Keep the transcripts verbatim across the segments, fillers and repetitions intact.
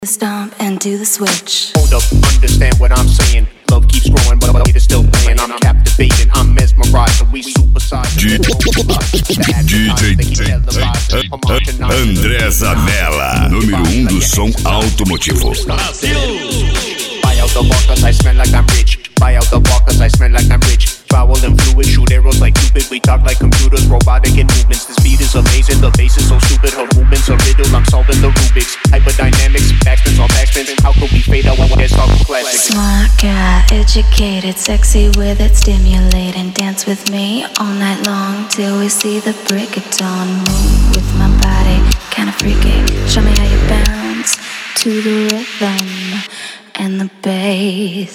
Stomp and do the switch. Hold up, understand what I'm saying. Love keeps growing, but the beat is still playing. I'm captivating, I'm mesmerized, so we supersize. D J André Zanella, número um do som automotivo. Buy out the bar cause I smell like I'm rich. Buy out the bar cause I smell like I'm rich. Foul and fluid, shoot arrows like Cupid. We talk like computers, robotic in movements. This beat is amazing, the bass is so stupid. Her movements are riddle, I'm solving the Rubik's. Hyperdynamics, backspins on backspins. How could we fade out when we get talking classics? Smart guy, educated, sexy with it, stimulating. Dance with me all night long till we see the break of dawn. Move with my body, kinda freaky. Show me how you bounce to the rhythm and the bass.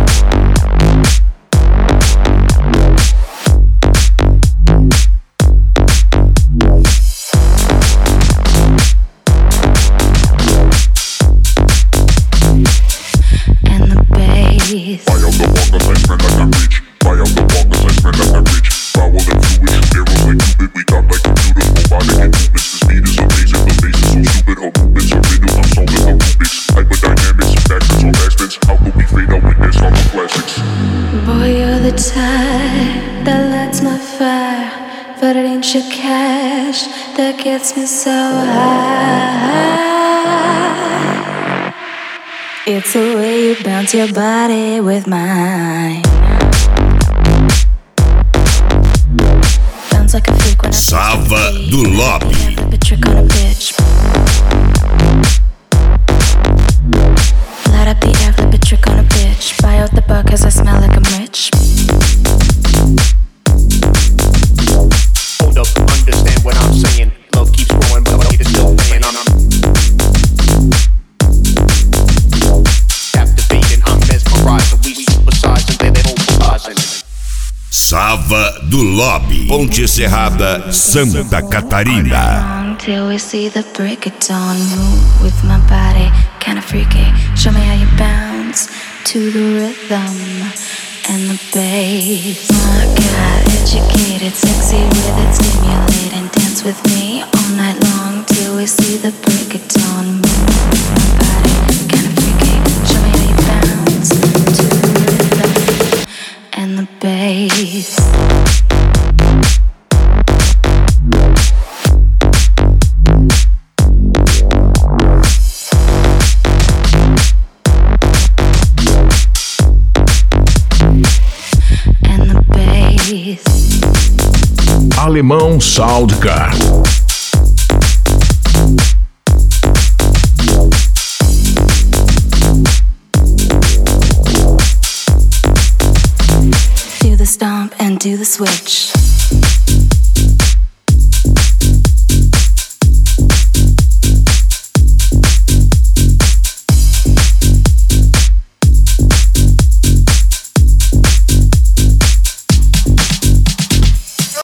Buy out the bar cause I smell like I'm rich. Buy out the bar cause I smell like I'm rich. Foul and fluid, shoot arrows like Cupid. We talk like computers, robotic in movements. The speed is amazing, the bass is so stupid. Her movements are riddle, I'm solving the Rubik's. Hyperdynamics, backspins on backspins. How could we fade out when there's all the classics? Boy, you're the type that lights my fire, but it ain't your cash that gets me so high. It's the way you bounce your body with mine. Bounce like a freak when I Sava do Lobby. flip a trick on a bitch. Light up the air, flip a trick on a bitch. Buy out the bar cause I smell like I'm rich. Hold up, understand what I'm saying. Love keeps growing, but the beat is still playing. I'm captivating, I'm mesmerized, so we supersize and they oversize. Sava do Lobby, Ponte Serrada, Santa Catarina. Till we see the break of dawn. Move with my body, kinda freaky. Show me how you bounce to the rhythm and the bass. My God, educated, sexy with it, stimulating. Dance with me all night long till we see the break of dawn. Move with my body, kinda freaky. Show me how you bounce to the rhythm and the bass. Alemão Soundcar. Do the stomp and do the switch.